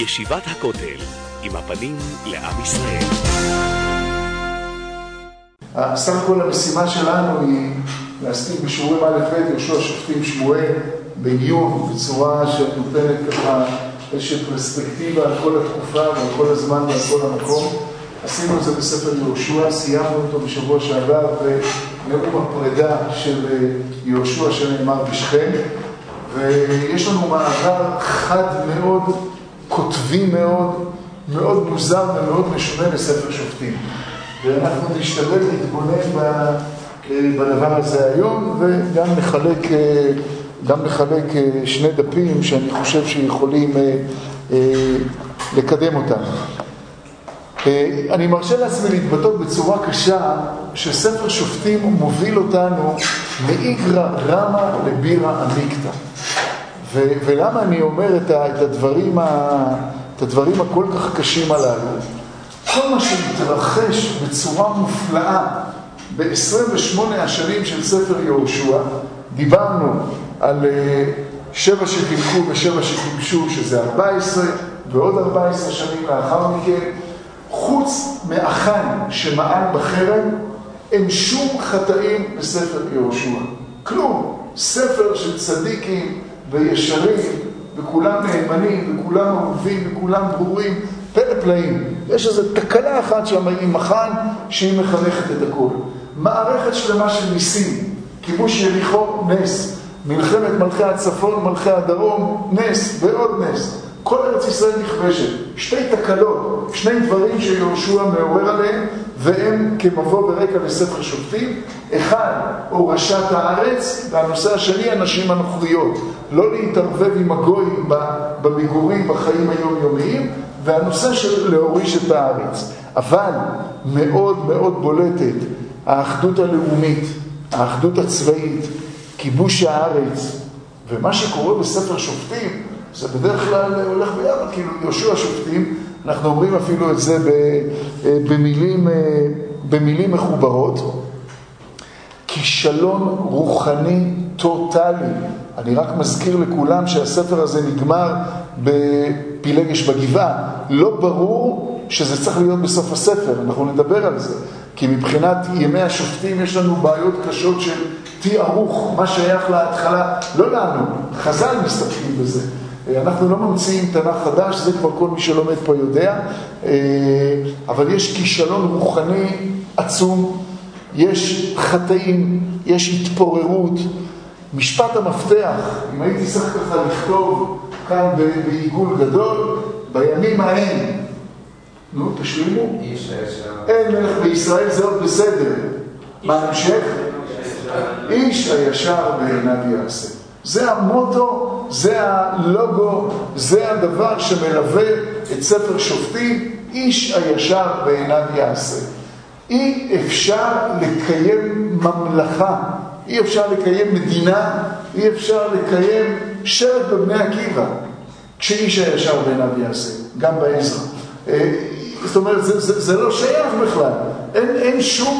ישיבת הכותל, עם הפנים לעם ישראל. סך הכל המשימה שלנו היא להספיק בשיעורים א' ב' יהושע שופטים שמואל בעיון, בצורה שנותנת ככה איזושהי פרספקטיבה על כל התקופה ועל כל הזמן ועל כל המקום. עשינו את זה בספר יהושע, סיימנו אותו בשבוע שעבר בנאום הפרידה של יהושע שנאמר בשכם, ויש לנו מעבר חד מאוד, כותבי מאוד, מאוד מוזר ומאוד משונה לספר שופטים. ואנחנו נשתדל להתבונן בדבר הזה היום, וגם נחלק שני דפים שאני חושב שיכולים לקדם אותם. אני מרשה לעצמי להתבטאות בצורה קשה שספר שופטים מוביל אותנו מאיגרא רמא לבירא עמיקתא. ולמה אני אומר את הדברים הכל כך קשים הללו? כל מה שמתרחש בצורה מופלאה ב-28 השנים של ספר יהושע, דיברנו על 7 שחילקו ו7 שכיבשו, שזה 14, ועוד 14 שנים לאחר מכן, חוץ מאחן שמעל בחרם, אין שום חטאים בספר יהושע. כלום. ספר של צדיקים וישרים, וכולם נאמנים, וכולם אהובים, וכולם ברורים, פלא פלאים. יש איזו תקלה אחת שם עם אחן שהיא מחנכת את הכל. מערכת שלמה של ניסים, כיבוש יריחו, נס. מלחמת מלכי הצפון, מלכי הדרום, נס ועוד נס. כל ארץ ישראל נכבשת. שתי תקלות, שני דברים שיהושע מעורר עליהם, והם כמבוא ברקע לספר שופטים. אחד, הורשת הארץ, והנושא השני, הנשים הנוכריות. לא להתערבב עם הגויים במגורים, בחיים היומיומיים, והנושא של להוריש את הארץ. אבל מאוד מאוד בולטת האחדות הלאומית, האחדות הצבאית, כיבוש הארץ, ומה שקורה בספר שופטים, זה בדרך כלל הולך ביחד, כאילו יהושע שופטים, אנחנו אומרים אפילו את זה במילים מחוברות, כישלון רוחני טוטלי. אני רק מזכיר לכולם שהספר הזה נגמר בפילגש בגבעה. לא ברור שזה צריך להיות בסוף הספר, אנחנו נדבר על זה. כי מבחינת ימי השופטים יש לנו בעיות קשות של תיארוך, מה שייך להתחלה. לא לנו, חז"ל מסתכלים בזה. אנחנו לא ממציאים תנ"ך חדש, זה כבר כל מי שלומד פה יודע. אבל יש כישלון רוחני עצום, יש חטאים, יש התפוררות. משפט המפתח, אם הייתי צריך ככה לכתוב כאן בעיגול גדול, בימים ההם, נו, תשלימו. אין מלך בישראל, זה עוד בסדר. מה המשך? איש הישר בעיניו יעשה. זה המוטו, זה הלוגו, זה הדבר שמלווה את ספר שופטים, איש הישר בעיניו יעשה. אי אפשר לקיים ממלכה, אי אפשר לקיים מדינה, אי אפשר לקיים שבט בבני עקיבא, כשאיש הישר בעיניו יעשה, גם בעזרא. זאת אומרת, זה לא שייך בכלל. אין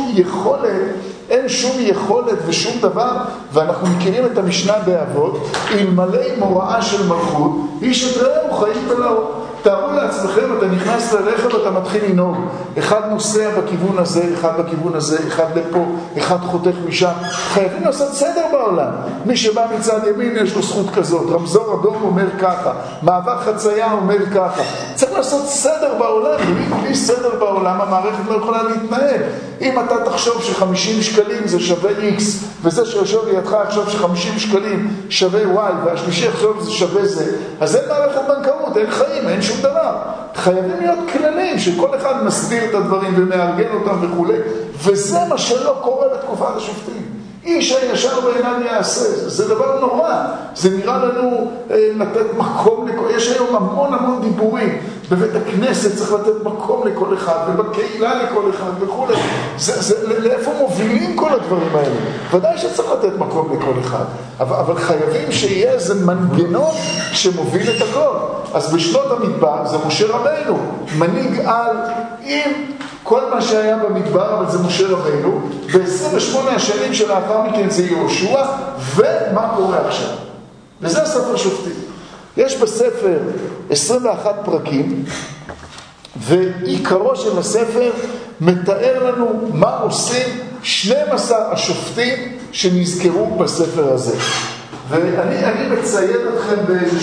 שום יכולת ושום דבר, ואנחנו מכירים את המשנה באבות, אלמלא מוראה של מלכות, איש את רעהו חיים בלעו. תארו לעצמכם, אתה נכנס לרכב, אתה מתחיל לנהוג. אחד נוסע בכיוון הזה, אחד בכיוון הזה, אחד לפה, אחד חותך משם. חייבים לעשות סדר בעולם. מי שבא מצד ימין יש לו זכות כזאת. רמזור אדום אומר ככה, מעבר חצייה אומר ככה. צריך לעשות סדר בעולם. בלי סדר בעולם המערכת לא יכולה להתנהל. אם אתה תחשוב ש50 שקלים זה שווה X, וזה שיושב לידך יחשוב ש50 שקלים שווה Y, והשלישי יחשוב שזה שווה זה, אז אין מערכת בנקאות, אין חיים, אין שום דבר. חייבים להיות כללים שכל אחד מסביר את הדברים ומארגן אותם וכו', וזה מה שלא קורה בתקופת השופטים. איש הישר בעיניו יעשה, זה דבר נורא. זה נראה לנו לתת מקום לכל, יש היום המון דיבורים. בבית הכנסת צריך לתת מקום לכל אחד, ובקהילה לכל אחד וכו'. לאיפה מובילים כל הדברים האלה? ודאי שצריך לתת מקום לכל אחד. אבל חייבים שיהיה איזה מנגנון שמוביל את הכל. אז בשנות המדבר זה משה רבנו, מנהיג על עם כל מה שהיה במדבר, אבל זה משה רבנו. ב-28 השנים שלאחר מכן זה יהושע, ומה קורה עכשיו? וזה הספר שופטים. יש בספר 21 פרקים, ועיקרו של הספר מתאר לנו מה עושים 12 השופטים שנזכרו בספר הזה. ואני מציין אתכם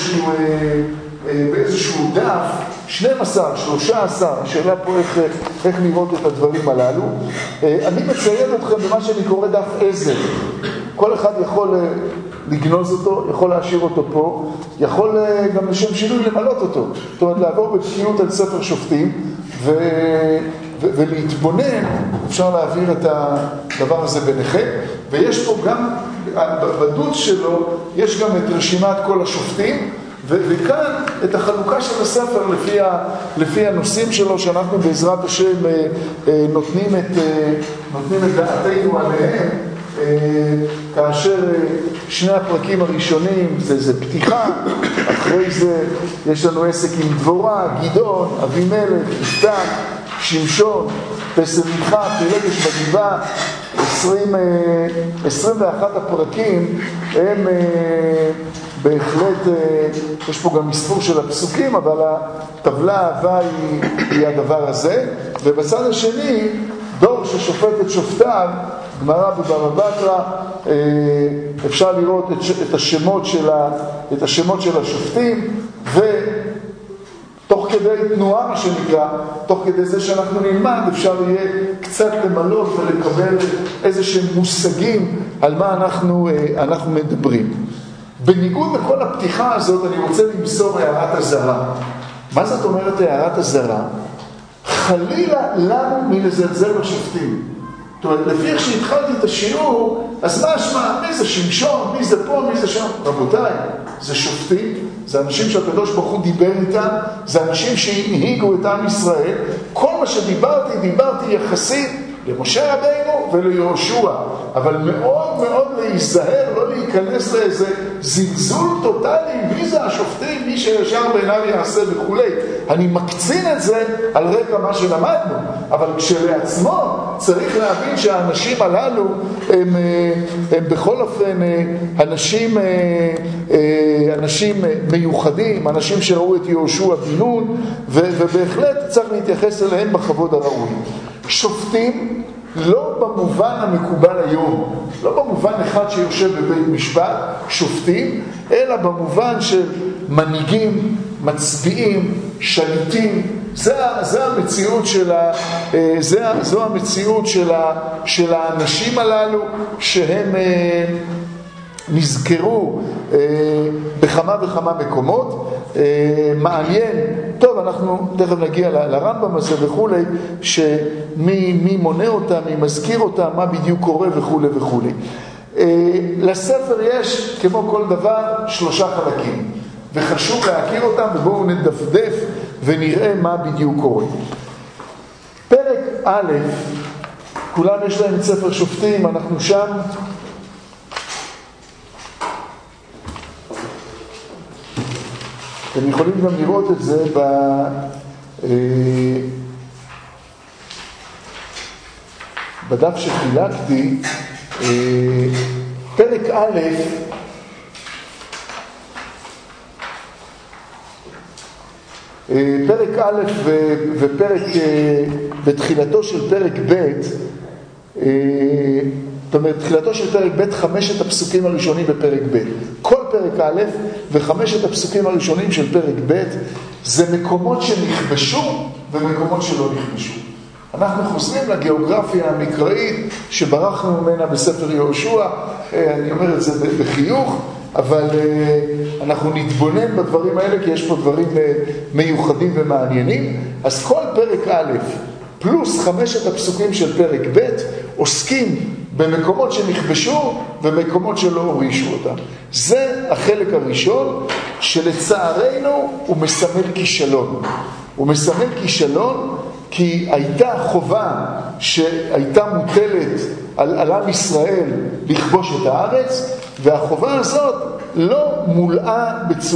באיזשהו דף, 12, 13, השאלה פה איך לראות את הדברים הללו. אני מציין אתכם במה שאני קורא דף עזר. כל אחד יכול לגנוז אותו, יכול להשאיר אותו פה, יכול גם לשם שינוי למלות אותו. זאת אומרת, לעבור בבקיאות על ספר שופטים ולהתבונן, אפשר להעביר את הדבר הזה ביניכם. ויש פה גם, בדוד שלו, יש גם את רשימת כל השופטים, וכאן את החלוקה של הספר לפי הנושאים שלו, שאנחנו בעזרת השם נותנים את דעתנו עליהם, כאשר שני הפרקים הראשונים זה פתיחה, אחרי זה יש לנו עסק עם דבורה, גדעון, אבימלך, יפתח, שמשון, פסל מיכה, פילגש בגבעה. 21 הפרקים הם בהחלט, יש פה גם מספור של הפסוקים, אבל הטבלה הבאה היא הדבר הזה. ובצד השני, דור ששופט את שופטיו, גמרא בבבא בתרא, אפשר לראות את השמות של השופטים, תוך כדי תנועה, מה שנקרא, תוך כדי זה שאנחנו נלמד, אפשר יהיה קצת למלות ולקבל איזה שהם מושגים על מה אנחנו מדברים. בניגוד לכל הפתיחה הזאת, אני רוצה למסור הערת אזהרה. מה זאת אומרת הערת אזהרה? חלילה לנו מלזלזל בשופטים. זאת אומרת, לפי איך שהתחלתי את השיעור, אז מה אשמה? מי זה שמשון? מי זה פה? מי זה שם? רבותיי, זה שופטים, זה אנשים שהקדוש ברוך הוא דיבר איתם, זה אנשים שהנהיגו את עם ישראל. כל מה שדיברתי יחסית למשה רבינו וליהושע, אבל מאוד מאוד להיזהר, לא להיכנס לאיזה זלזול טוטלי, מי זה השופטים, מי שישר בעיניו יעשה וכו'. אני מקצין את זה על רקע מה שלמדנו, אבל כשלעצמו צריך להבין שהאנשים הללו הם בכל אופן אנשים מיוחדים, אנשים שראו את יהושע בן נון, ובהחלט צריך להתייחס אליהם בכבוד הראוי. שופטים לא במובן המקובל היום, לא במובן אחד שיושב בבית משפט, שופטים, אלא במובן של מנהיגים, מצביעים, שליטים. זו המציאות של האנשים הללו שהם נזכרו בכמה וכמה מקומות. מעניין, טוב, אנחנו תכף נגיע לרמב"ם הזה וכו', שמי מונה אותם, מי מזכיר אותם, מה בדיוק קורה וכו' וכו'. לספר יש, כמו כל דבר, 3 חלקים, וחשוב להכיר אותם, ובואו נדפדף ונראה מה בדיוק קורה. פרק א', כולם יש להם את ספר שופטים, אנחנו שם. אתם יכולים גם לראות את זה בדף שחילקתי. פרק א', פרק א' ופרק, בתחילתו של פרק ב', זאת אומרת, תחילתו של פרק ב', 5 הפסוקים הראשונים בפרק ב'. כל פרק א' ו5 הפסוקים הראשונים של פרק ב' זה מקומות שנכבשו ומקומות שלא נכבשו. אנחנו חוזרים לגיאוגרפיה המקראית שברחנו ממנה בספר יהושע, אני אומר את זה בחיוך, אבל אנחנו נתבונן בדברים האלה כי יש פה דברים מיוחדים ומעניינים. אז כל פרק א' פלוס 5 הפסוקים של פרק ב' עוסקים במקומות שנכבשו ומקומות שלא הורישו אותם. זה החלק הראשון שלצערנו הוא מסמל כישלון. הוא מסמל כישלון כי הייתה חובה שהייתה מוטלת על עם ישראל לכבוש את הארץ, והחובה הזאת לא מולאה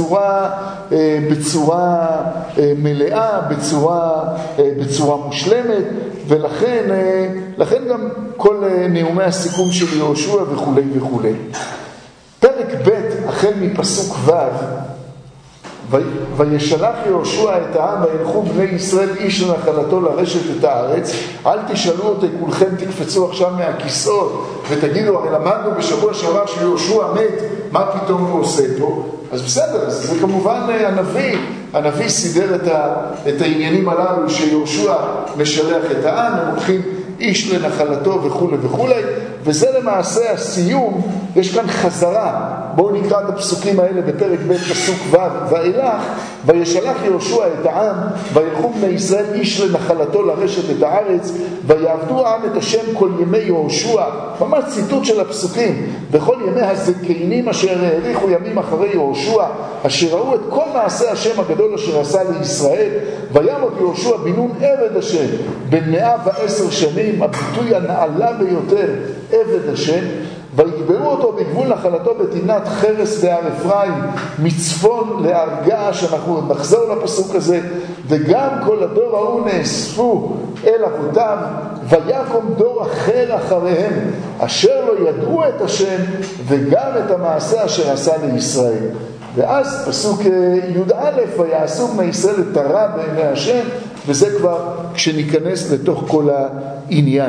בצורה מלאה, בצורה מושלמת, ולכן גם כל נאומי הסיכום של יהושע וכו' וכו'. פרק ב' החל מפסוק ו' וישלח יהושע את העם וילכו בני ישראל איש לנחלתו לרשת את הארץ. אל תשאלו אותי כולכם, תקפצו עכשיו מהכיסאות ותגידו, הרי למדנו בשבוע שעבר שיהושע מת, מה פתאום הוא עושה פה? אז בסדר, אז זה כמובן הנביא סידר את העניינים הללו שיהושע משלח את העם, הם הולכים איש לנחלתו וכו' וכו', וזה למעשה הסיום. יש כאן חזרה. בואו נקרא את הפסוקים האלה בפרק ב' פסוק ו' ואילך. וישלח יהושע את העם וילכו בני ישראל איש לנחלתו לרשת את הארץ ויעבדו העם את השם כל ימי יהושע. ממש ציטוט של הפסוקים. בכל ימי הזקנים אשר האריכו ימים אחרי יהושע, אשר ראו את כל מעשה השם הגדול אשר עשה לישראל. וימות יהושע בן נון עבד השם בן 110 שנים, הביטוי הנעלה ביותר, עבד השם. ויגברו אותו בגבול נחלתו בתמנת חרס בהר אפרים, מצפון להר געש. אנחנו נחזור לפסוק הזה. וגם כל הדור ההוא נאספו אל אבותיו, ויקום דור אחר אחריהם, אשר לא ידעו את השם וגם את המעשה אשר עשה לישראל. ואז פסוק י"א, ויעשו בני ישראל את הרע בעיני השם, וזה כבר כשניכנס לתוך כל העניין.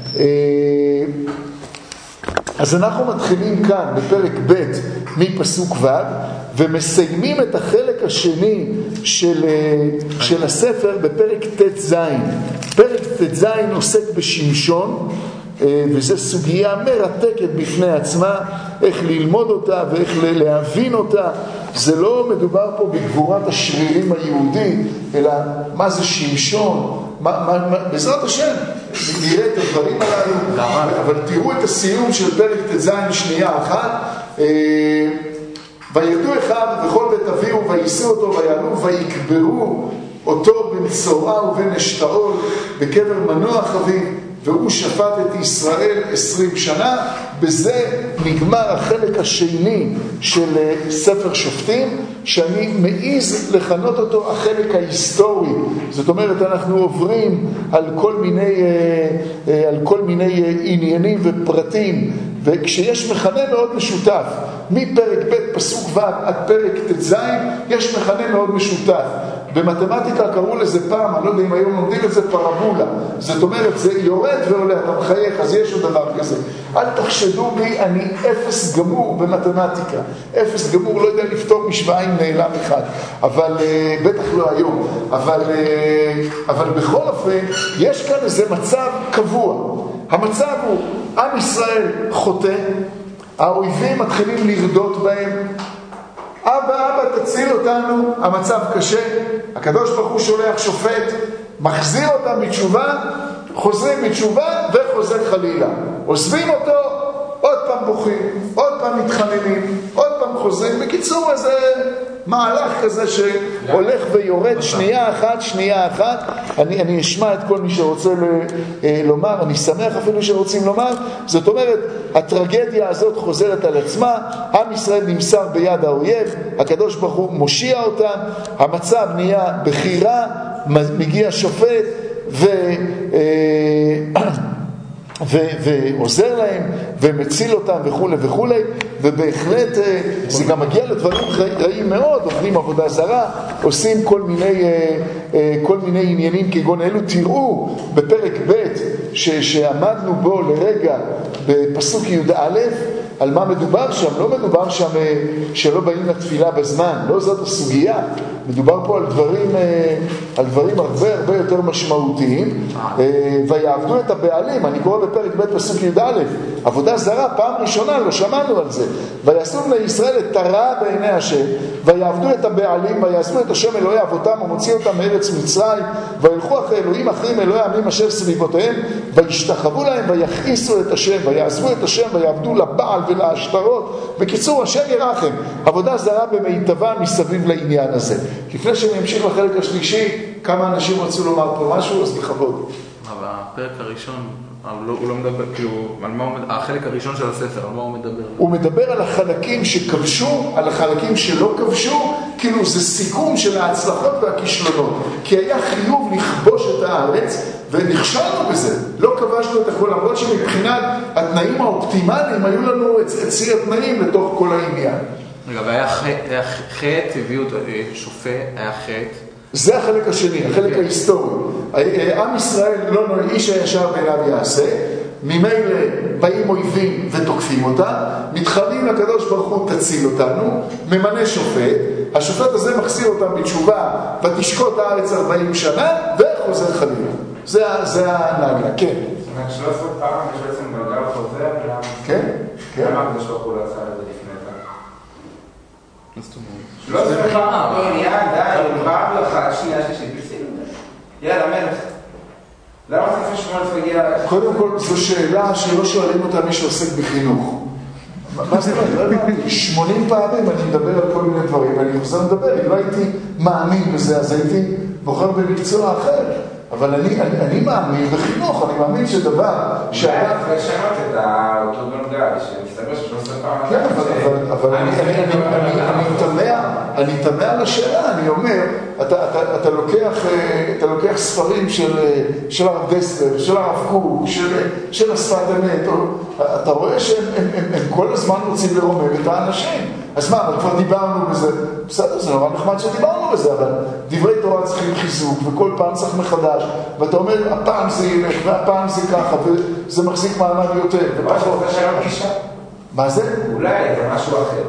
אז אנחנו מתחילים כאן בפרק ב' מפסוק ו' ומסיימים את החלק השני של הספר בפרק ט"ז. פרק ט"ז עוסק בשמשון, וזו סוגיה מרתקת בפני עצמה, איך ללמוד אותה ואיך להבין אותה. זה לא מדובר פה בגבורת השרירים היהודי, אלא מה זה שמשון, בעזרת השם נראה את הדברים הללו. אבל תראו את הסיום של פרק ט"ז שנייה אחת. וירדו אחיו וכל בית אביהו ויישאו אותו ויעלו ויקברו אותו במצורע ובן אשתאול בקבר מנוח אביו, והוא שפט את ישראל 20 שנה. בזה נגמר החלק השני של ספר שופטים, שאני מעיז לכנות אותו החלק ההיסטורי. זאת אומרת, אנחנו עוברים על כל מיני עניינים ופרטים, וכשיש מכנה מאוד משותף, מפרק ב' פסוק ו' עד פרק ט"ז, יש מכנה מאוד משותף. במתמטיקה קראו לזה פעם, אני לא יודע אם היום לומדים את זה, פרבולה. זאת אומרת, זה יורד ועולה, אתה מחייך, אז יש עוד דבר כזה. אל תחשדו בי, אני אפס גמור במתמטיקה. אפס גמור, לא יודע לפתור משוואה עם נעלם אחד. אבל, בטח לא היום. אבל בכל אופן, יש כאן איזה מצב קבוע. המצב הוא, עם ישראל חוטא, האויבים מתחילים לרדות בהם, אבא תציל אותנו, המצב קשה, הקדוש ברוך הוא שולח שופט, מחזיר אותם בתשובה, חוזרים בתשובה וחוזר חלילה. עוזבים אותו, עוד פעם בוכים, עוד פעם מתחננים, עוד פעם חוזרים. בקיצור, איזה מהלך כזה שהולך ויורד שנייה אחת. אני אשמע את כל מי שרוצה לומר, אני שמח אפילו שרוצים לומר. זאת אומרת, הטרגדיה הזאת חוזרת על עצמה, עם ישראל נמסר ביד האויב, הקדוש ברוך הוא מושיע אותם, המצב נהיה בחירה, מגיע שופט ועוזר להם ומציל אותם וכו' וכו'. ובהחלט זה גם מגיע לדברים רעים מאוד, עובדים עבודה זרה, עושים כל מיני עניינים כגון אלו. תראו בפרק ב' שעמדנו בו לרגע בפסוק י"א, על מה מדובר שם. לא מדובר שם שלא באים לתפילה בזמן, לא זאת הסוגיה. מדובר פה על דברים הרבה יותר משמעותיים. ויעבדו את הבעלים, אני קורא בפרק ב' פסוק י"א, עבודה זרה, פעם ראשונה לא שמענו על זה. ויעשו בני ישראל את הרע בעיני השם, ויעבדו את הבעלים, ויעזבו את השם אלוהי אבותם ומוציא אותם מארץ מצרים, וילכו אחרי אלוהים אחרים אלוהי עמים אשר סביבותיהם, וישתחוו להם ויכעיסו את השם, ויעזבו את השם ויעבדו לבעל ולהשתרות. בקיצור, השם ירחם. עבודה זרה במיטבה מסביב לעניין הזה. לפני שאני אמשיך לחלק השלישי, כמה אנשים רצו לומר פה משהו, אז לכבוד. אבל הפרק הראשון, הוא לא מדבר, כאילו, החלק הראשון של הספר, על מה הוא מדבר? הוא מדבר על החלקים שכבשו, על החלקים שלא כבשו, כאילו זה סיכום של ההצלחות והכישלונות. כי היה חיוב לכבוש את הארץ, ונכשלנו בזה. לא כבשנו את הכל, למרות שמבחינת התנאים האופטימליים, היו לנו את ציר התנאים לתוך כל העניין. רגע, והיה חטא, הביאו שופט, היה חטא. זה החלק השני, החלק ההיסטורי. עם ישראל לא נוהג, איש הישר בעיניו יעשה, ממילא באים אויבים ותוקפים אותה, מתחרים לקדוש ברוך הוא תציל אותנו, ממנה שופט, השופט הזה מחזיר אותם בתשובה, ותשקוט הארץ 40 שנה, וחוזר חלילה. זה הנהגה, כן. זאת אומרת, 13 פעם יש בעצם גלגל חוזר, כן, כן. למה הקדוש ברוך הוא לא עשה את זה לפני זה? מה זאת אומרת? 13 פעם, די, הוא רב לך, שנייה שלישית, בסיום. יאללה, מלך. למה ספר שמואל תגיע... קודם כל, זו שאלה שלא שואלים אותה מי שעוסק בחינוך. מה זאת אומרת? 80 פעמים אני מדבר על כל מיני דברים, ואני חוזר לדבר. אם לא הייתי מאמין בזה, אז הייתי בוחר במקצוע אחר. אבל אני מאמין בחינוך, אני מאמין שדבר שהיה... אולי לשנות את אותו גלגל, שמסתבר ש13 פעם... כן, אבל אני תמה על השאלה, אני אומר, אתה לוקח ספרים של הרב דסלר, של הרב קוק, של השפת אמת, אתה רואה שהם כל הזמן רוצים לרומם את האנשים. אז מה, אבל כבר דיברנו בזה, בסדר, זה נורא נחמד שדיברנו בזה, אבל דברי תורה צריכים חיזוק, וכל פעם צריך מחדש, ואתה אומר, הפעם זה ילך, והפעם זה ככה, וזה מחזיק מעמד יותר. זה שלא גישה? מה זה? אולי, זה משהו אחר.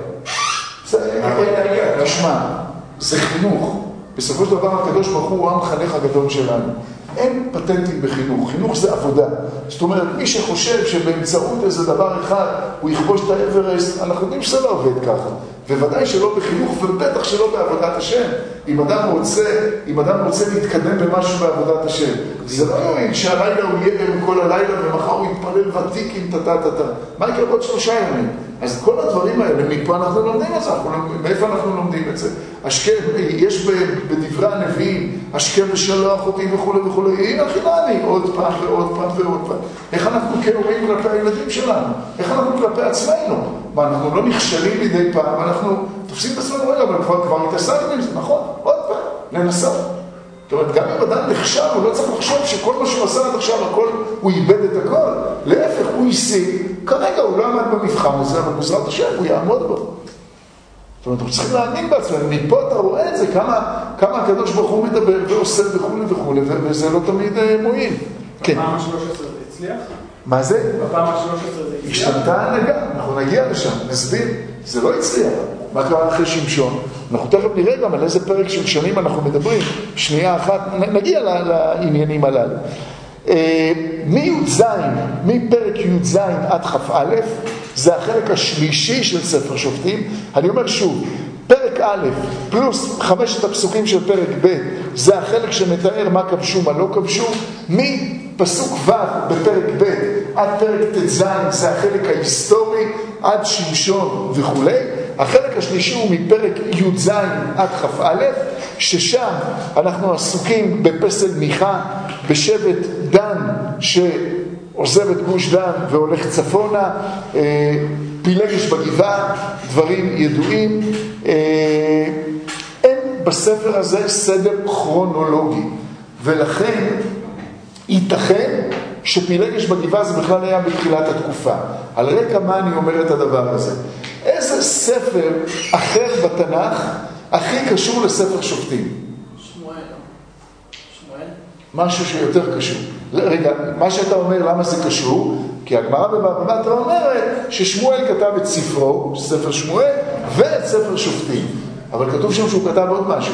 תשמע, זה חינוך. בסופו של דבר הקדוש ברוך הוא המחנך הגדול שלנו. אין פטנטים בחינוך, חינוך זה עבודה. זאת אומרת, מי שחושב שבאמצעות איזה דבר אחד הוא יכבוש את האברסט, אנחנו יודעים שזה לא עובד ככה. וודאי שלא בחינוך, ובטח שלא בעבודת השם. אם אדם רוצה להתקדם במשהו בעבודת השם, זה לא יועיל שהלילה הוא יהיה כל הלילה, ומחר הוא יתפלל ותיק עם תתה. מה יקרה עוד 3 ימים? אז כל הדברים האלה, מפה אנחנו לומדים את זה, מאיפה אנחנו לומדים את זה? יש בדברי הנביאים, השכם ושלח אותי וכו' וכו', הנה חילני, עוד פעם ועוד פעם ועוד פעם. איך אנחנו כהורים כלפי הילדים שלנו? איך אנחנו כלפי עצמנו? מה, אנחנו לא נכשלים מדי פעם, אנחנו תופסים את עצמנו רגע, אבל כבר התעסקנו עם זה, נכון? עוד פעם, ננסה. זאת אומרת, גם אם אדם נחשב, הוא לא צריך לחשוב שכל מה שהוא עשה עד עכשיו, הוא איבד את הכל. להפך, הוא השיג, כרגע הוא לא עמד במבחן הזה, אבל בעזרת השם, הוא יעמוד בו. זאת אומרת, אנחנו צריכים להאמין בעצמנו, מפה אתה רואה את זה, כמה הקדוש ברוך הוא מדבר ועושה וכו' וכו', וזה לא תמיד מועיל. בפעם ה-13 זה הצליח? מה זה? בפעם ה-13 זה הצליח? השתנתה ההנהגה, אנחנו נגיע לשם, נסביר, זה לא הצליח. מה קרה אחרי שמשון? אנחנו תכף נראה גם על איזה פרק של שנים אנחנו מדברים, שנייה אחת, נגיע לעניינים הללו. מפרק י"ז עד כ"א, זה החלק השלישי של ספר שופטים. אני אומר שוב, פרק א' פלוס 5 הפסוקים של פרק ב', זה החלק שמתאר מה כבשו, מה לא כבשו. מפסוק ו' בפרק ב' עד פרק ט"ז, זה החלק ההיסטורי, עד שמשון וכו'. החלק השלישי הוא מפרק י"ז עד כ"א, ששם אנחנו עסוקים בפסל מיכה, בשבט דן שעוזב את גוש דן והולך צפונה, פילגש בגבעה, דברים ידועים. אין בספר הזה סדר כרונולוגי, ולכן ייתכן שפילגש בגבעה זה בכלל היה בתחילת התקופה. על רקע מה אני אומר את הדבר הזה? איזה ספר אחר בתנ"ך הכי קשור לספר שופטים? שמואל. משהו שיותר קשור. רגע, מה שאתה אומר, למה זה קשור? כי הגמרא בבבא בתרא אומרת ששמואל כתב את ספרו, ספר שמואל, ואת ספר שופטים. אבל כתוב שם שהוא כתב עוד משהו.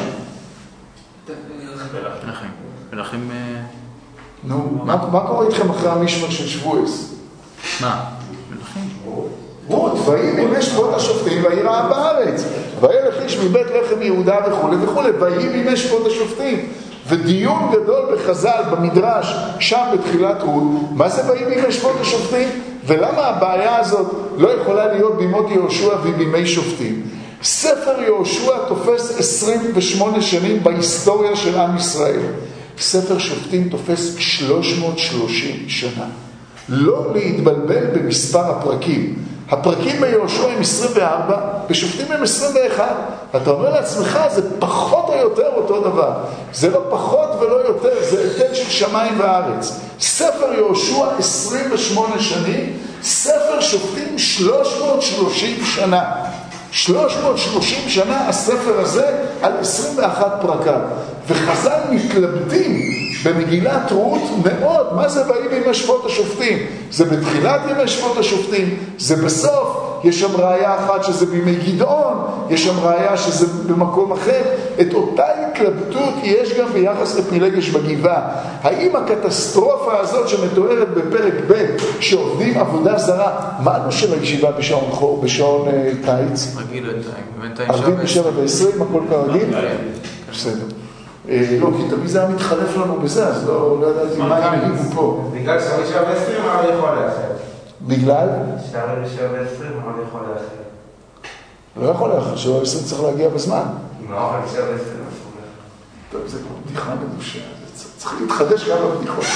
מלכים... נו, מה קורה איתכם אחרי המשמר של שבועס? מה? מלכים? רות, ויהי בימי שפוט השופטים, ויהי רעב בארץ. וילך איש מבית לחם יהודה וכו' וכו', ויהי בימי שפוט השופטים. ודיון גדול בחז"ל במדרש, שם בתחילת רות, מה זה ויהי בימי שפוט השופטים? ולמה הבעיה הזאת לא יכולה להיות בימות יהושע ובימי שופטים? ספר יהושע תופס 28 שנים בהיסטוריה של עם ישראל. ספר שופטים תופס 330 שנה. לא להתבלבל במספר הפרקים. הפרקים ביהושע הם 24, בשופטים הם 21. אתה אומר לעצמך, זה פחות או יותר אותו דבר. זה לא פחות ולא יותר, זה הבדל של שמיים וארץ. ספר יהושע 28 שנים, ספר שופטים 330 שנה. 330 שנה הספר הזה על 21 פרקיו. וחז"ל מתלבטים במגילת רות מאוד, מה זה באים ימי שפוט השופטים? זה בתחילת ימי שפוט השופטים, זה בסוף, יש שם ראיה אחת שזה בימי גדעון, יש שם ראיה שזה במקום אחר. את אותה התלבטות יש גם ביחס לפילגש בגבעה. האם הקטסטרופה הזאת שמתוארת בפרק ב' שעובדים עבודה זרה, מה לא של הישיבה בשעון קיץ? רגיל בינתיים. 47 ו-20, הכל כרגיל? בסדר. לא, כי תמיד זה היה מתחלף לנו בזה, אז לא ידעתי מה יגידו פה. בגלל ש47 ו-20, מה הוא יכול לאחר? בגלל? ש47 ו-20, מה הוא יכול לאחר? לא יכול לאחר, ש47 ו-20 צריך להגיע בזמן. לא, אבל ש47 ו-20 אסור לאחר. טוב, זה כמו בדיחה מדושה, צריך להתחדש גם בבדיחות.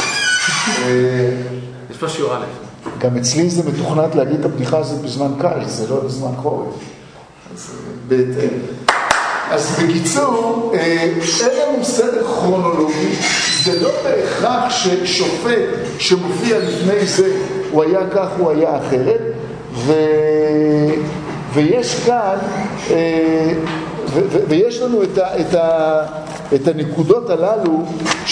יש פה שיעור א'. גם אצלי זה מתוכנת להגיד את הבדיחה הזאת בזמן קיץ, זה לא בזמן חורף. אז בהתאם. אז בקיצור, אין לנו סדר כרונולוגי, זה לא בהכרח ששופט שמופיע לפני זה, הוא היה כך, הוא היה אחרת, ויש כאן, ויש לנו את הנקודות הללו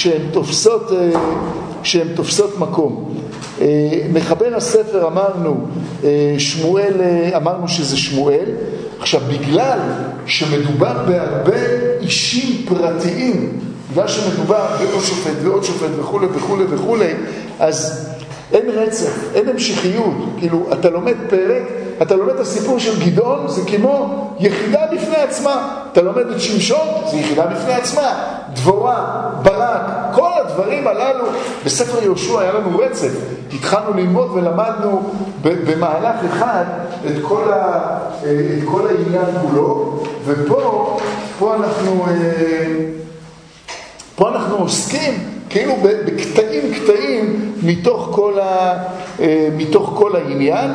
שהן תופסות מקום. מחבר הספר אמרנו, אמרנו שזה שמואל. עכשיו, בגלל שמדובר בהרבה אישים פרטיים, בגלל שמדובר בעוד שופט ועוד שופט וכו' וכו' וכו', אז אין רצף, אין המשכיות. כאילו, אתה לומד פרק, אתה לומד את הסיפור של גדעון, זה כמו יחידה בפני עצמה. אתה לומד את שמשון, זה יחידה בפני עצמה. דבורה, ברק, כל הדברים הללו, בספר יהושע היה לנו רצף. התחלנו ללמוד ולמדנו במהלך אחד את כל העניין כולו, ופה אנחנו עוסקים כאילו בקטעים מתוך כל העניין,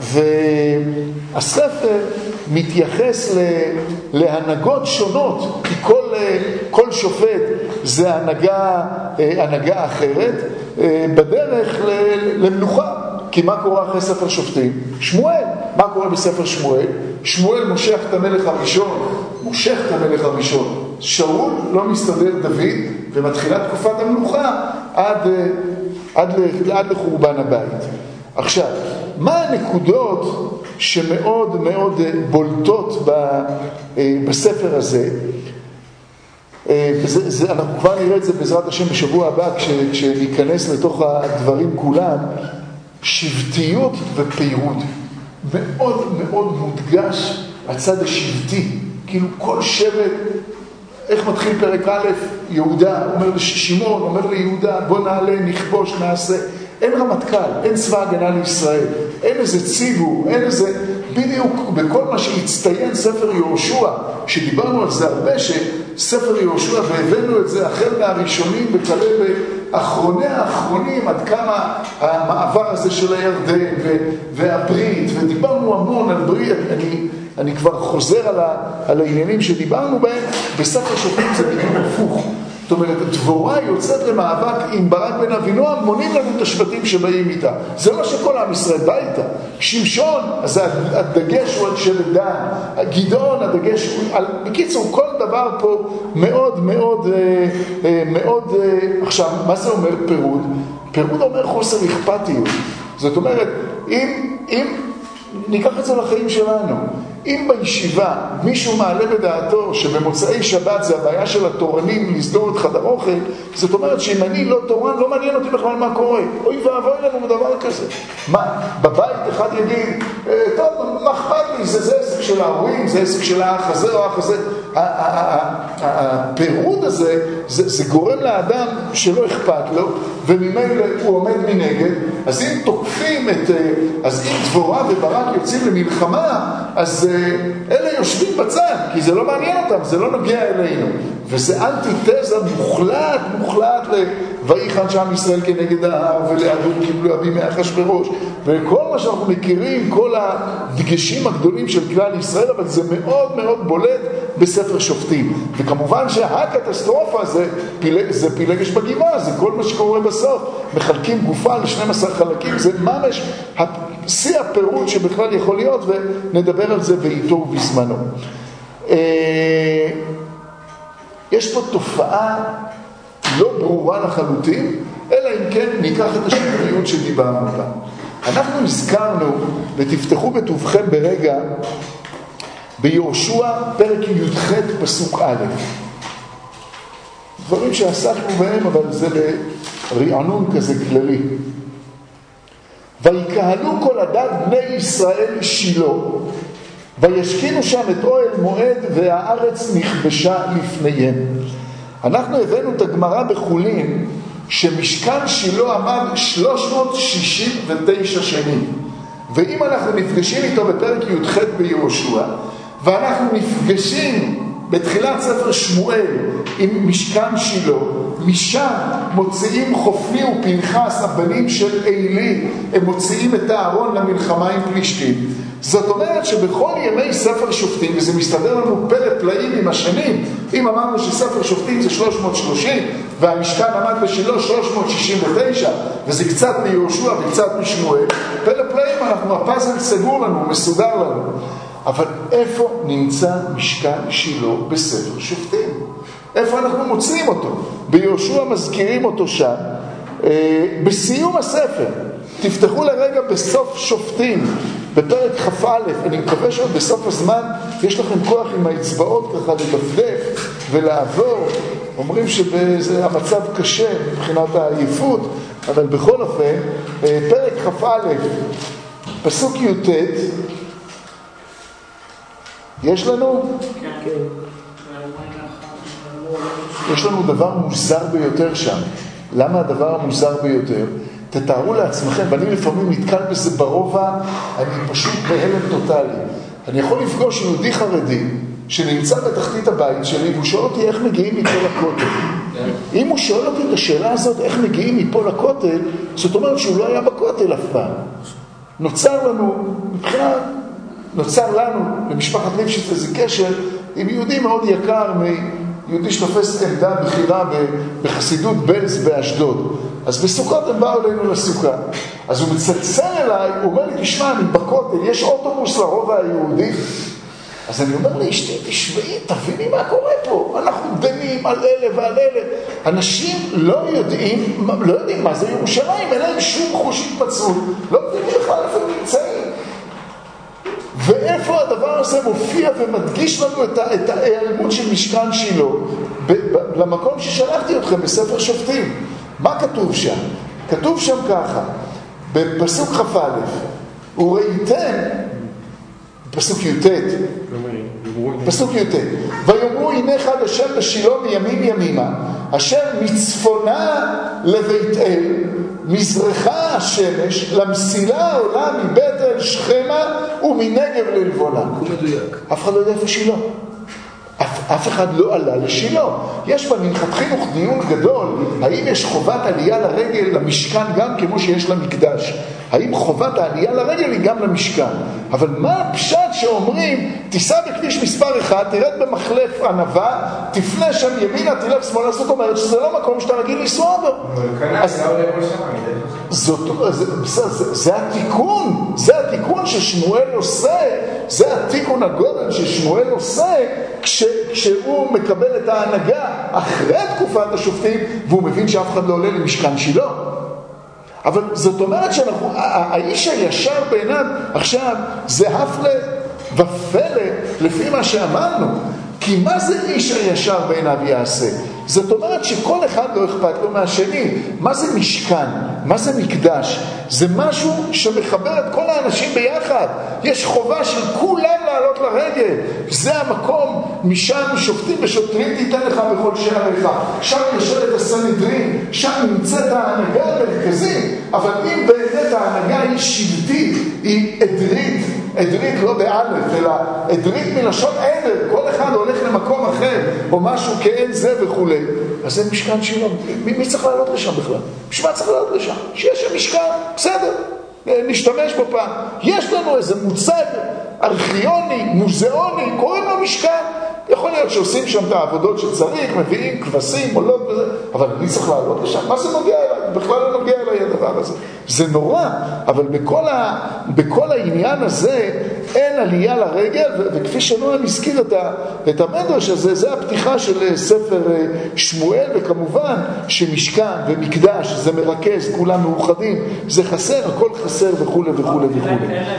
והספר מתייחס להנהגות שונות, כי כל שופט זה הנהגה אחרת, בדרך למנוחה. כי מה קורה אחרי ספר שופטים? שמואל. מה קורה בספר שמואל? שמואל מושך את המלך הראשון. שאול לא מסתדר דוד, ומתחילה תקופת המלוכה עד לחורבן הבית. עכשיו, מה הנקודות שמאוד מאוד בולטות בספר הזה? אנחנו כבר נראה את זה בעזרת השם בשבוע הבא, כשניכנס לתוך הדברים כולם. שבטיות ופירוד. מאוד מאוד מודגש הצד השבטי. כאילו כל שבט, איך מתחיל פרק א', יהודה אומר לשמעון, אומר ליהודה, בוא נעלה, נכבוש, נעשה. אין רמטכ"ל, אין צבא הגנה לישראל, אין איזה ציבור, אין איזה, בדיוק בכל מה שהצטיין ספר יהושע, שדיברנו על זה הרבה, שספר יהושע, והבאנו את זה החל מהראשונים וכלה באחרוני האחרונים, עד כמה המעבר הזה של הירדן והברית, ודיברנו המון על ברית. אני כבר חוזר על העניינים שדיברנו בהם. בספר שופטים זה בדיוק הפוך. זאת אומרת, דבורה יוצאת למאבק עם ברק בן אבינועם, מונים לנו את השבטים שבאים איתה. זה לא שכל עם ישראל בא איתה. שמשון, אז הדגש הוא על שבט דן. גדעון, הדגש הוא על... בקיצור, כל דבר פה מאוד מאוד מאוד... עכשיו, מה זה אומר פירוד? פירוד אומר חוסר אכפתיות. זאת אומרת, אם ניקח את זה לחיים שלנו, אם בישיבה מישהו מעלה בדעתו שבמוצאי שבת זה הבעיה של התורנים לסדור את חדר אוכל, זאת אומרת שאם אני לא תורן, לא מעניין אותי בכלל מה קורה. אוי ואבוי לנו בדבר כזה. מה, בבית אחד יגיד, טוב, מה אכפת לי? זה עסק של ההורים, זה עסק של האח הזה או האח הזה. הפירוד הזה, זה גורם לאדם שלא אכפת לו, וממילא הוא עומד מנגד. אז אם תוקפים אז אם דבורה וברק יוצאים למלחמה, אז אלה יושבים בצד, כי זה לא מעניין אותם, זה לא נוגע אלינו. וזה אנטיתזה מוחלט ויחן שעם ישראל כנגד ההר, ולאדום קיבלו אבי מאחשוורוש, וכל מה שאנחנו מכירים, כל הדגשים הגדולים של כלל ישראל, אבל זה מאוד מאוד בולט בספר שופטים. וכמובן שהקטסטרופה זה פילגש בגבעה, זה כל מה שקורה בסוף. מחלקים גופה ל12 חלקים, זה ממש שיא הפירוט שבכלל יכול להיות, ונדבר על זה בעיתו ובזמנו. יש פה תופעה לא ברורה לחלוטין, אלא אם כן ניקח את השבועיות שדיברנו בה. אנחנו הזכרנו, ותפתחו בטובכם ברגע, ביהושע פרק י"ח פסוק א'. דברים שעסקנו בהם, אבל זה ברענון כזה כללי. ויקהלו כל עדת בני ישראל שילה, וישכינו שם את אוהל מועד, והארץ נכבשה לפניהם. אנחנו הבאנו את הגמרא בחולין, שמשכן שילה עמד 369 שנים. ואם אנחנו נפגשים איתו בפרק י"ח ביהושע, ואנחנו נפגשים בתחילת ספר שמואל עם משכן שילה, משם מוציאים חופני ופנחס, הבנים של עלי, הם מוציאים את הארון למלחמה עם פלישתים. זאת אומרת שבכל ימי ספר שופטים, וזה מסתדר לנו פלא פלאים עם השנים, אם אמרנו שספר שופטים זה 330, והמשכן עמד בשילה 369, וזה קצת מיהושע וקצת משמואל, פלא פלאים, הפאזל סגור לנו, מסודר לנו. אבל איפה נמצא משכן שילה בספר שופטים? איפה אנחנו מוצאים אותו? ביהושע מזכירים אותו שם, בסיום הספר. תפתחו לרגע בסוף שופטים, בפרק כ"א. אני מקווה שעוד בסוף הזמן יש לכם כוח עם האצבעות ככה לדפדף ולעבור. אומרים שהמצב קשה מבחינת העייפות, אבל בכל אופן, פרק כ"א, פסוק י"ט, יש לנו? כן. יש לנו דבר מוזר ביותר שם. למה הדבר המוזר ביותר? תתארו לעצמכם, ואני לפעמים נתקל בזה ברובע, אני פשוט בהלם טוטלי. אני יכול לפגוש יהודי חרדי שנמצא בתחתית הבית שלי, והוא שואל אותי איך מגיעים מפה לכותל. אם הוא שואל אותי את השאלה הזאת, איך מגיעים מפה לכותל, זאת אומרת שהוא לא היה בכותל אף פעם. נוצר לנו, מבחינת, נוצר לנו, למשפחת ליפשיץ, איזה קשר עם יהודי מאוד יקר, מיהודי שתופס עמדה בחירה בחסידות בלז באשדוד. אז בסוכות הם באו אלינו לסוכה. אז הוא מצלצל אליי, הוא אומר לי, תשמע, אני בכותל, יש אוטובוס לרובע היהודי. אז אני אומר לאשתי, תשמעי, תביני מה קורה פה. אנחנו דנים על אלה ועל אלה. אנשים לא יודעים מה זה ירושלים, אין להם שום חוש התמצאות. לא יודעים בכלל איפה הם נמצאים. ואיפה הדבר הזה מופיע ומדגיש לנו את ההיעלמות של משכן שילה למקום ששלחתי אתכם בספר שופטים. מה כתוב שם? כתוב שם ככה, בפסוק כ"א, וראיתם, פסוק י"ט, פסוק י"ט, ויאמרו הנה חד השם בשילה מימים ימימה, אשר מצפונה לבית אל, מזרחה השמש, למסילה העולה מבית אל שכמה ומנגב ללבונה. הוא מדויק. אף אחד לא יודע איפה שילה. אף אחד לא עלה לשילה. יש במנחת חינוך דיון גדול, האם יש חובת עלייה לרגל למשכן גם כמו שיש למקדש? האם חובת העלייה לרגל היא גם למשכן? אבל מה הפשט שאומרים, תיסע בכביש מספר 1, תרד במחלף ענבה, תפנה שם ימינה, תלך שמאלה, זאת אומרת שזה לא מקום שאתה רגיל לנסוע בו. זה התיקון, זה התיקון ששמואל עושה, זה התיקון הגודל ששמואל עושה כשהוא מקבל את ההנהגה אחרי תקופת השופטים, והוא מבין שאף אחד לא עולה למשכן שילה. אבל זאת אומרת שאנחנו, האיש הישר בעיניו, עכשיו זה הפלא ופלא לפי מה שאמרנו, כי מה זה איש הישר בעיניו יעשה? זאת אומרת שכל אחד לא אכפת לו מהשני. מה זה משכן? מה זה מקדש? זה משהו שמחבר את כל האנשים ביחד. יש חובה של כולם לעלות לרגל. זה המקום, משם שופטים ושוטרים תיתן לך בכל שעריך. שם יושבת הסנהדרין, שם נמצאת ההנהגה המרכזית. אבל אם באמת ההנהגה היא שבטית, היא עדרית, עדרית לא באלף, אלא עדרית מלשון עדר, כל אחד הולך למקום אחר, או משהו כאין זה וכו'. אז זה משכן שילה. מי צריך לעלות לשם בכלל? בשביל צריך לעלות לשם? שיש שם משכן, בסדר, נשתמש בו פעם. יש לנו איזה מוצג ארכיוני, מוזיאוני, קוראים לו משכן. יכול להיות שעושים שם את העבודות שצריך, מביאים כבשים, עולות וזה, אבל מי צריך לעלות לשם? מה זה נוגע אליי? בכלל לא נוגע אליי הדבר. הדבר הזה. זה נורא, אבל בכל העניין הזה אין עלייה לרגל, וכפי שנועם הזכיר את המדרש הזה, זה הפתיחה של ספר שמואל, וכמובן שמשכן ומקדש זה מרכז, כולם מאוחדים, זה חסר, הכל חסר וכו' וכו' וכו'.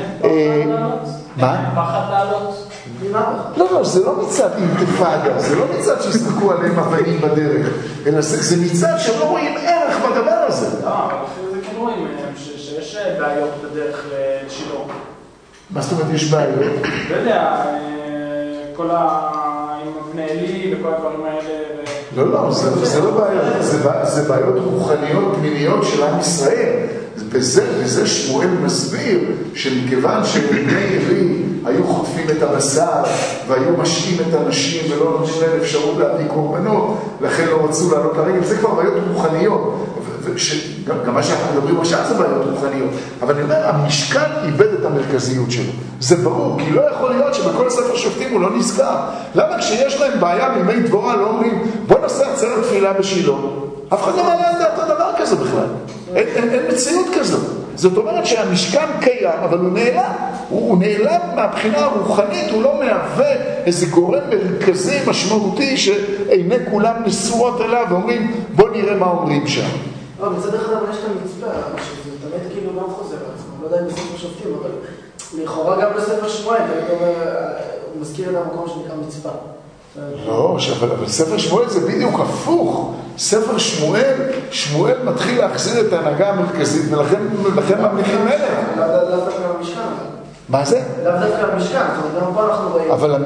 מה? פחד לעלות? לא, זה לא מצד אינתיפאדה, זה לא מצד שיזרקו עליהם אבנים בדרך, אלא זה מצד שלא רואים ערך בדבר הזה. לא, אבל זה כן רואים שיש בעיות בדרך לשילה. מה זאת אומרת יש בעיות? לא יודע, כל עם בני אלי וכל הדברים האלה. לא, זה לא בעיות, זה בעיות רוחניות פנימיות של עם ישראל. וזה שמואל מסביר שמכיוון שבני אלי היו חוטפים את הבשר והיו משעים את הנשים ולא נותנים להם אפשרות להביא קורבנות, לכן לא רצו לעלות לרגל. זה כבר בעיות רוחניות, גם מה שאנחנו מדברים עכשיו זה בעיות רוחניות, אבל אני אומר, המשכן איבד את המרכזיות שלו. זה ברור, כי לא יכול להיות שבכל ספר שופטים הוא לא נזכר. למה כשיש להם בעיה מימי דבורה לא אומרים בוא נעשה עצרת תפילה בשילה? אף אחד לא מעלה על דעתו דבר כזה בכלל. אין מציאות כזו. זאת אומרת שהמשכן קיים, אבל הוא נעלם. הוא נעלם מהבחינה הרוחנית, הוא לא מהווה איזה גורם מרכזי משמעותי שעיני כולם נשואות אליו ואומרים בוא נראה מה אומרים שם. מצד אחד אבל יש את המצפה, שזה תמיד כאילו גם חוזר לעצמו, לא יודע אם בספר שופטים, אבל לכאורה גם בספר שמואל, הוא מזכיר את המקום שנקרא מצפה. לא, אבל ספר שמואל זה בדיוק הפוך. ספר שמואל מתחיל להחזיר את ההנהגה המרכזית, ולכן ממליכים מלך. לאו דווקא המשכן. מה זה? לאו דווקא המשכן, זאת אומרת, גם פה אנחנו רואים. אבל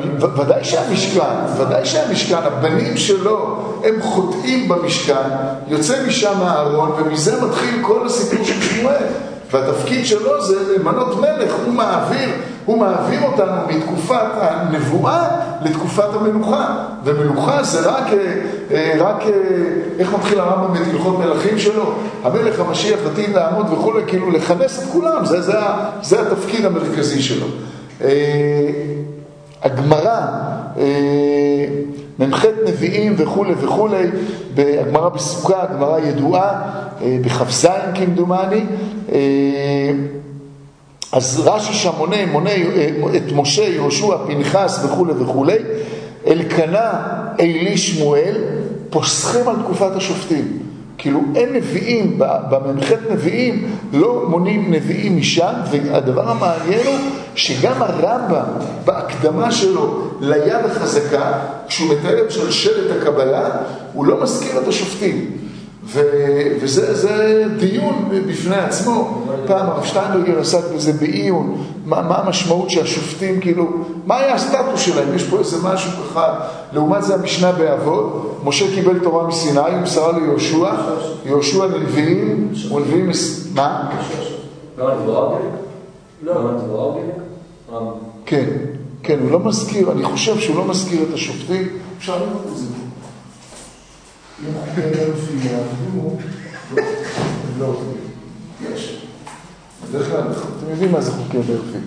ודאי שהמשכן, הבנים שלו, הם חוטאים במשכן, יוצא משם הארון, ומזה מתחיל כל הסיפור של שמואל. והתפקיד שלו זה למנות מלך, הוא מעביר אותנו מתקופת הנבואה לתקופת המלוכה. ומלוכה זה רק איך מתחיל הרמב"ם בהלכות מלכים שלו? המלך המשיח עתיד לעמוד וכו', כאילו לכנס את כולם, זה התפקיד המרכזי שלו. הגמרא, מנחת נביאים וכו' וכו', הגמרא בסוכה, הגמרא ידועה, בחפז כמדומני, אז רש"י שם מונה את משה, יהושע, פנחס וכו' וכו', אלקנה, אלי, שמואל, פוסחים על תקופת השופטים. כאילו אין נביאים, במנחת נביאים לא מונים נביאים משם, והדבר המעניין הוא שגם הרמב"ם בהקדמה שלו ליד החזקה, כשהוא מתאר את שלשלת הקבלה, הוא לא מזכיר את השופטים. וזה דיון בפני עצמו. פעם הרב שטיינברגר עסק בזה בעיון, מה המשמעות שהשופטים, כאילו, מה היה הסטטוס שלהם? יש פה איזה משהו ככה. לעומת זה המשנה באבות, משה קיבל תורה מסיני, הוא מסרה ליהושע, יהושע לנביאים, ונביאים, מה? לא נבואה גלק? לא נבואה גלק? כן, הוא לא מזכיר, אני חושב שהוא לא מזכיר את השופטים. אפשר לראות את זה. אם חוקי דרפי יעבדו, לא, יש. בדרך כלל, אתם יודעים מה זה חוקי דרפי.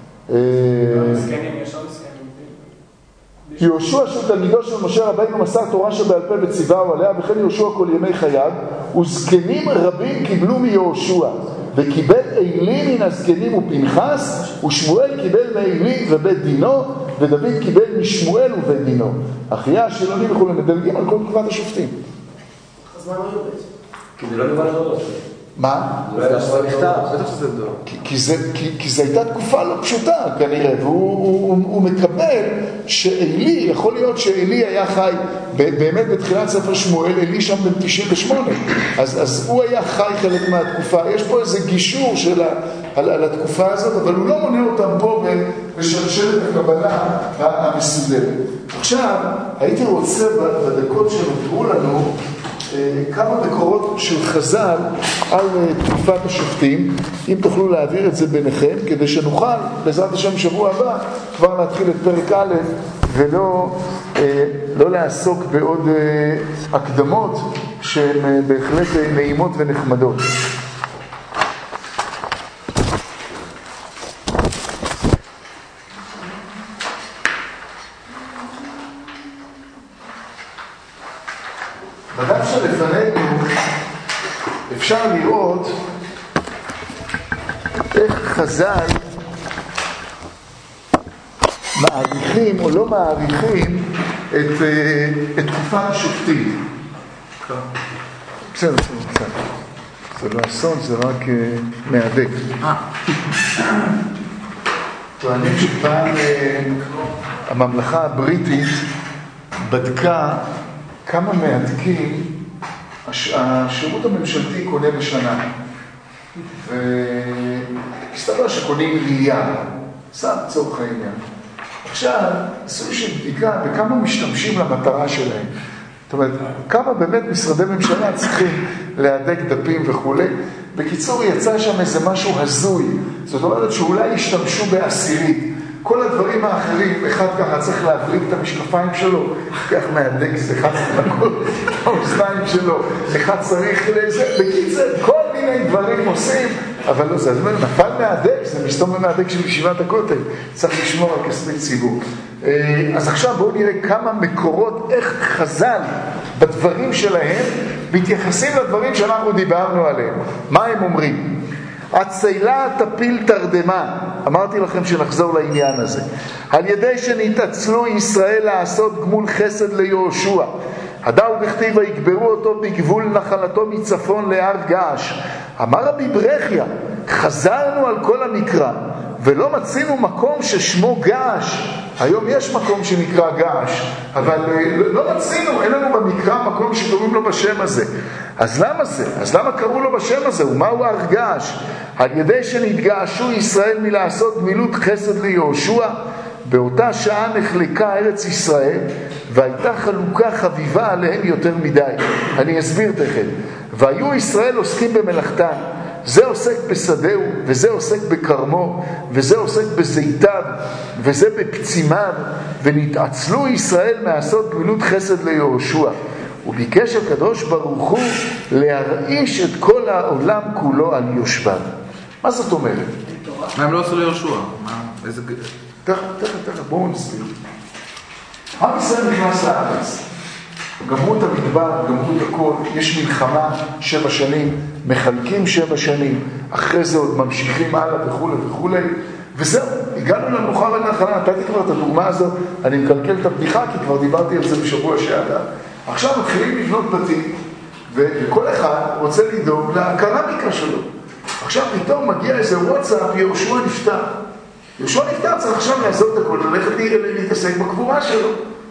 יהושע שהוא תלמידו של משה רבינו מסר תורה שבעל פה וציווהו עליה, וכן יהושע כל ימי חייו, וזקנים רבים קיבלו מיהושע, וקיבל אלי מן הזקנים ופנחס, ושמואל קיבל מאלי ובית דינו, ודוד קיבל משמואל ובית דינו. אחיה השילונים וכו' מדלגים על כל תקופת השופטים. אז מה לא יובד? כי זה לא נבוא לדורות. מה? כי זו הייתה תקופה לא פשוטה כנראה, והוא מקבל שאלי, יכול להיות שאלי היה חי באמת בתחילת ספר שמואל, אלי שם בן 98, אז הוא היה חי חלק מהתקופה. יש פה איזה גישור על התקופה הזאת, אבל הוא לא מונה אותם פה בשלשלת הקבלה המסודרת. עכשיו הייתי רוצה בדקות שנותרו לנו כמה מקורות של חז"ל על תקופת השופטים, אם תוכלו להעביר את זה ביניכם, כדי שנוכל, בעזרת השם שבוע הבא, כבר להתחיל את פרק א', ולא לעסוק בעוד הקדמות שהן בהחלט נעימות ונחמדות. בדף שלפנינו אפשר לראות חז"ל מעריכים או לא מעריכים את תקופת השופטים. בסדר. זה לא אסון, זה רק מהדק. טוענים שפעם הממלכה הבריטית בדקה כמה מהדקים השירות הממשלתי קונה בשנה. והסתבר שקונים ראייה, סתם צורך העניין. עכשיו, עשו שבדיקה בכמה משתמשים למטרה שלהם. זאת אומרת, כמה באמת משרדי ממשלה צריכים להדק דפים וכו'. בקיצור, יצא שם איזה משהו הזוי. זאת אומרת שאולי ישתמשו בעשירית. כל הדברים האחרים, אחד ככה צריך להבליג את המשקפיים שלו, כך מהדק, אחד צריך לכל האוזניים שלו, אחד צריך לזה, בקיצור, כל מיני דברים עושים, אבל לא זה, אז אומר, נפל מהדק, זה מסתום מהדק של ישיבת הכותל, צריך לשמור על כספי ציבור. אז עכשיו בואו נראה כמה מקורות, איך חז"ל בדברים שלהם, מתייחסים לדברים שאנחנו דיברנו עליהם. מה הם אומרים? הצלילה תפיל תרדמה, אמרתי לכם שנחזור לעניין הזה, על ידי שנתעצלו ישראל לעשות גמול חסד ליהושע, הדאו בכתיב ויקברו אותו בגבול נחלתו מצפון להר געש. אמר רבי ברכיה, חזרנו על כל המקרא ולא מצינו מקום ששמו געש. היום יש מקום שנקרא געש, אבל לא מצינו, אין לנו במקרא מקום שקוראים לו בשם הזה. אז למה זה? אז למה קראו לו בשם הזה? ומהו הר געש? על ידי שנתגעשו ישראל מלעשות גמילות חסד ליהושע, באותה שעה נחלקה ארץ ישראל, והייתה חלוקה חביבה עליהם יותר מדי. אני אסביר תכף. והיו ישראל עוסקים במלאכתן, זה עוסק בשדהו, וזה עוסק בקרמו, וזה עוסק בזיתיו, וזה בקצימיו, ונתעצלו ישראל מעשות גמילות חסד ליהושע. וביקש הקדוש ברוך הוא להרעיש את כל העולם כולו על יושביו. מה זאת אומרת? מה הם לא עשו ליהושע? תכף, בואו נסביר. עם ישראל נכנס לארץ, גמרו את המדבר, גמרו את הכל, יש מלחמה 7 שנים, מחלקים 7 שנים, אחרי זה עוד ממשיכים הלאה וכו' וכו', וזהו, הגענו למנוחה ולנחלה. נתתי כבר את הדוגמה הזאת, אני מקלקל את הבדיחה כי כבר דיברתי על זה בשבוע שעבר. עכשיו מתחילים לבנות בתים, וכל אחד רוצה לדאוג לקרמיקה שלו. עכשיו פתאום מגיע איזה וואטסאפ, יהושע נפטר. יהושע נפטר, צריך עכשיו לעשות את הכל, ללכת להתעסק בקבורה שלו.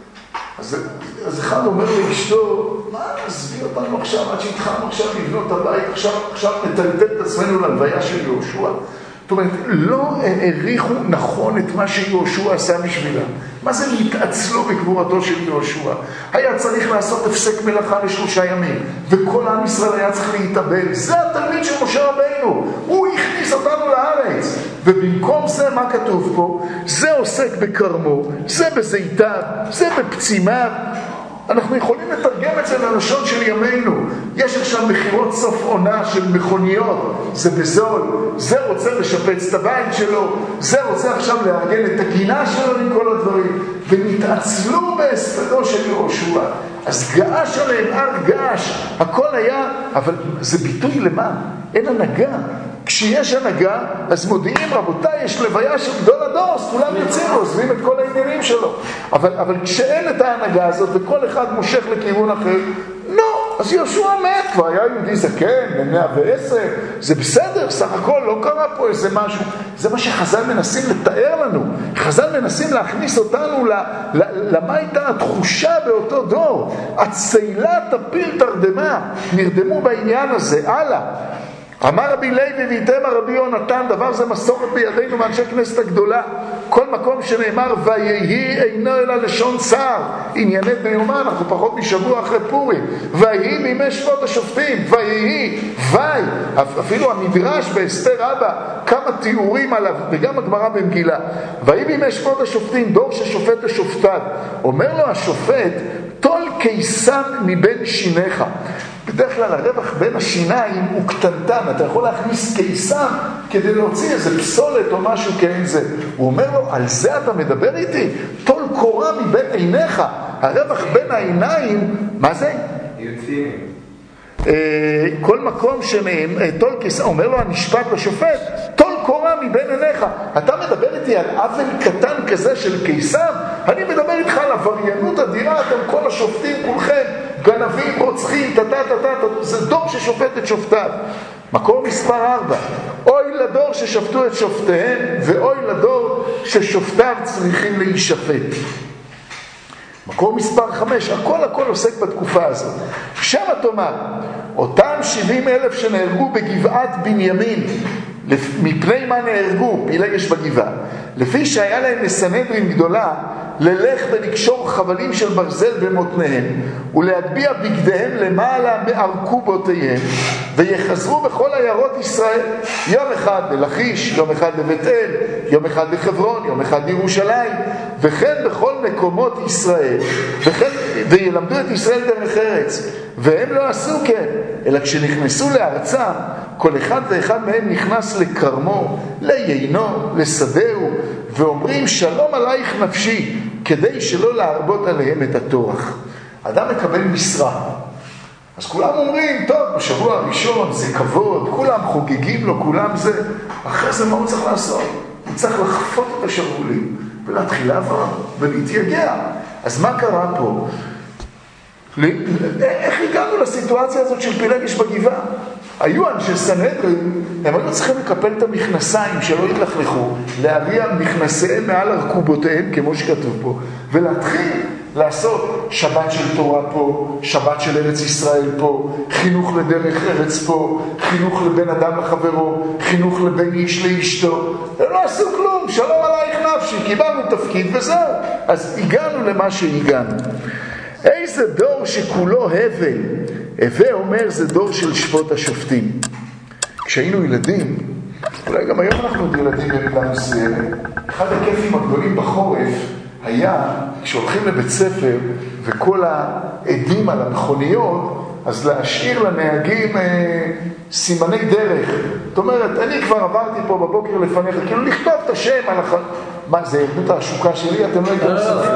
אז אחד אומר לאשתו, מה, עזבי אותנו עכשיו, עד שהתחלנו עכשיו לבנות הבית, עכשיו נטלטל את עצמנו להלוויה של יהושע. זאת אומרת, לא העריכו נכון את מה שיהושע עשה בשבילם. מה זה להתעצלו בקבורתו של יהושע? היה צריך לעשות הפסק מלאכה ל3 ימים, וכל עם ישראל היה צריך להתאבל. זה התלמיד של משה רבינו, הוא הכניס אותנו לארץ. ובמקום זה, מה כתוב פה? זה עוסק בקרמו, זה בזיתיו, זה בפצימיו. אנחנו יכולים לתרגם את זה ללשון של ימינו. יש עכשיו מחירות סוף עונה של מכוניות, זה בזול. זה רוצה לשפץ את הבית שלו, זה רוצה עכשיו לארגן את הגינה שלו עם כל הדברים, ונתעצלו בהספדו של יהושע. אז געש עליהם, הר געש, הכל היה, אבל זה ביטוי למה? אין הנהגה. כשיש הנהגה, אז מודיעים, רבותיי, יש לוויה של גדול הדור, אז כולם יוצאים ועוזבים את כל העניינים שלו. אבל כשאין את ההנהגה הזאת, וכל אחד מושך לכיוון אחר, לא, אז יהושע מת, כבר היה יהודי זקן, ב110, זה בסדר, סך הכל לא קרה פה איזה משהו. זה מה שחז"ל מנסים לתאר לנו. חז"ל מנסים להכניס אותנו למה הייתה התחושה באותו דור. הצלילה תפיל תרדמה, נרדמו בעניין הזה, הלאה. אמר רבי לוי ואיתמר רבי יונתן, דבר זה מסורת בידינו מאנשי כנסת הגדולה. כל מקום שנאמר ויהי אינו אלא לשון צער, ענייני ביומה, אנחנו פחות משבוע אחרי פורים. ויהי בימי שפוט השופטים, ויהי, אפילו המדרש באסתר רבה, כמה תיאורים עליו, וגם הגמרא במגילה. ויהי בימי שפוט השופטים, דור ששופט השופטן. אומר לו השופט, טול קיסם מבין שיניך. בדרך כלל הרווח בין השיניים הוא קטנטן, אתה יכול להכניס קיסם כדי להוציא איזה פסולת או משהו כאין זה. הוא אומר לו, על זה אתה מדבר איתי? טול קורה מבין עיניך. הרווח בין העיניים, מה זה? יוצאים. כל מקום טול קיסם, אומר לו הנשפט לשופט, טול קורה מבין עיניך. אתה מדבר איתי על עוול קטן כזה של קיסר? אני מדבר איתך על עבריינות אדירה, אתם כל השופטים כולכם, גנבים, רוצחים, זה דור ששופט את שופטיו. מקור מספר 4, אוי לדור ששפטו את שופטיהם, ואוי לדור ששופטיו צריכים להישפט. מקור מספר 5, הכל עוסק בתקופה הזאת. שמא תאמר, אותם 70,000 שנהרגו בגבעת בנימין, מפני מה נהרגו? פילגש בגבעה. לפי שהיה להם לסנהדרין גדולה, ללך ולקשור חבלים של ברזל במותניהם, ולהטביע בגדיהם למעלה מארכובותיהם, ויחזרו בכל עיירות ישראל, יום אחד ללכיש, יום אחד לבית אל, יום אחד לחברון, יום אחד לירושלים, וכן בכל מקומות ישראל, וילמדו את ישראל דרך ארץ. והם לא עשו כן, אלא כשנכנסו לארצם, כל אחד ואחד מהם נכנס לקרמו, ליינו, לשדהו, ואומרים שלום עלייך נפשי, כדי שלא להרבות עליהם את הטורח. אדם מקבל משרה, אז כולם אומרים, טוב, בשבוע הראשון זה כבוד, כולם חוגגים לו, כולם זה, אחרי זה מה הוא צריך לעשות? הוא צריך לחפות את השרוולים, ולהתחיל לעבוד, ולהתייגע. אז מה קרה פה? איך הגענו לסיטואציה הזאת של פילגש בגבעה? היו אנשי סנהדרין, הם היו צריכים לקפל את המכנסיים שלא יתלכלכו, להריע מכנסיהם מעל ארכובותיהם, כמו שכתוב פה, ולהתחיל לעשות שבת של תורה פה, שבת של ארץ ישראל פה, חינוך לדרך ארץ פה, חינוך לבן אדם לחברו, חינוך לבן איש לאשתו. הם לא עשו כלום, שלום עלייך נפשי, קיבלנו תפקיד וזהו. אז הגענו למה שהגענו. איזה דור שכולו הבל, הווה אומר זה דור של שפוט השופטים. כשהיינו ילדים, אולי גם היום אנחנו עוד ילדים במידה מסוימת, אחד הכיפים הגדולים בחורף היה כשהולכים לבית ספר וכל העדים על המכוניות, אז להשאיר לנהגים סימני דרך. זאת אומרת, אני כבר עברתי פה בבוקר לפניך, כאילו לכתוב את השם על מה, זה ילדות העשוקה שלי? אתם לא יודעים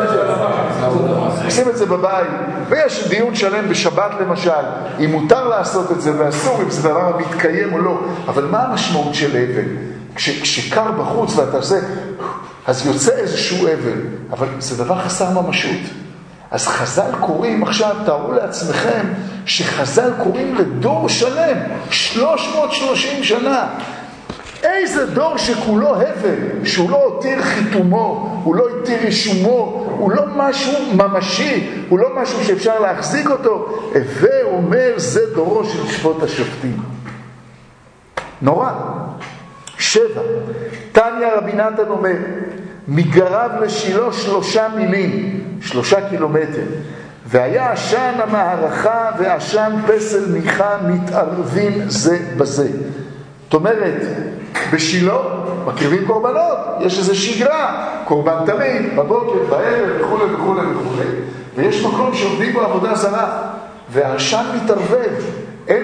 עושים את זה בבית. ויש דיון שלם בשבת למשל, אם מותר לעשות את זה ואסור, אם זה דבר מתקיים או לא. אבל מה המשמעות של אבל? כשקר בחוץ ואתה עושה, אז יוצא איזשהו אבל, אבל זה דבר חסר ממשות. אז חז"ל קוראים עכשיו, תארו לעצמכם, שחז"ל קוראים לדור שלם, 330 שנה. איזה דור שכולו הבל, שהוא לא הותיר חיתומו, הוא לא הותיר רישומו, הוא לא משהו ממשי, הוא לא משהו שאפשר להחזיק אותו. הווה אומר, זה דורו של שפוט השופטים. נורא. 7. תניא רבי נתן אומר, מגרב לשילה 3 מילים, 3 קילומטר, והיה עשן המערכה ועשן פסל מיכה מתערבים זה בזה. זאת אומרת, בשילה מקריבים קורבנות, יש איזו שגרה, קורבן תמיד, בבוקר, בערב וכו' וכו' וכו'. ויש מקום שעובדים בו עבודה זרה, והעשן מתערבב. אין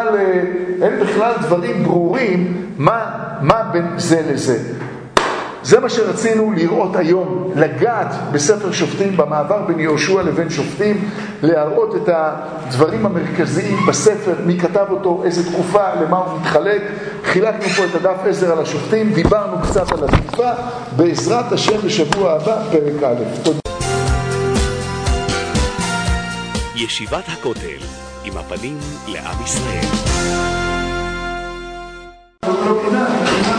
בכלל דברים ברורים מה בין זה לזה. זה מה שרצינו לראות היום, לגעת בספר שופטים, במעבר בין יהושע לבין שופטים, להראות את הדברים המרכזיים בספר, מי כתב אותו, איזה תקופה, למה הוא מתחלק. חילקנו פה את הדף עזר על השופטים, דיברנו קצת על התקופה, בעזרת השם בשבוע הבא, פרק א'. תודה. ישיבת הכותל, עם הפנים לעם ישראל.